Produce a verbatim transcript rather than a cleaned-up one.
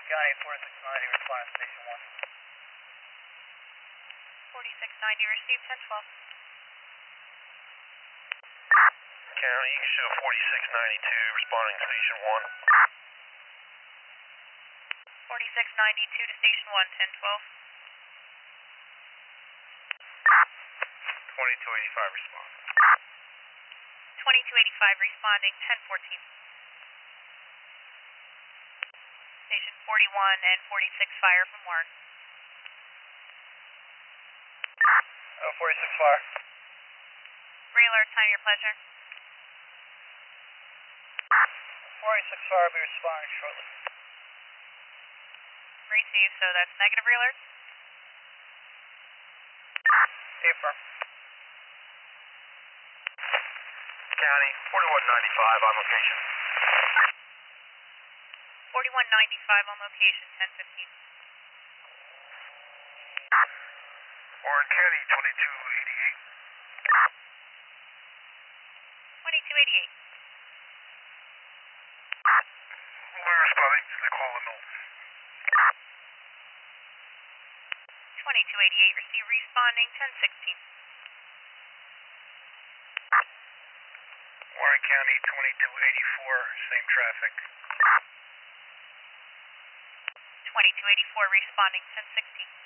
County forty-six ninety, respond to station one. forty-six ninety, receive ten twelve. County, you can show forty-six ninety-two, responding to station one. forty-six ninety-two to station one, ten twelve. twenty-two eighty-five, respond. twenty-two eighty-five, responding, ten fourteen. Station forty-one and forty-six fire from Warren. Oh, forty-six fire. Re-alert, time your pleasure. forty-six fire will be responding shortly. Receive, so that's negative re-alert. Affirm. County, forty-one ninety-five on location. forty-one ninety-five on location, ten fifteen. Warren County, twenty-two eighty-eight. twenty-two eighty-eight. We're responding to the call and twenty-two eighty-eight, receive responding, ten sixteen. Warren County, twenty-two eighty-four, same traffic. twenty-two eighty-four, responding, ten sixteen.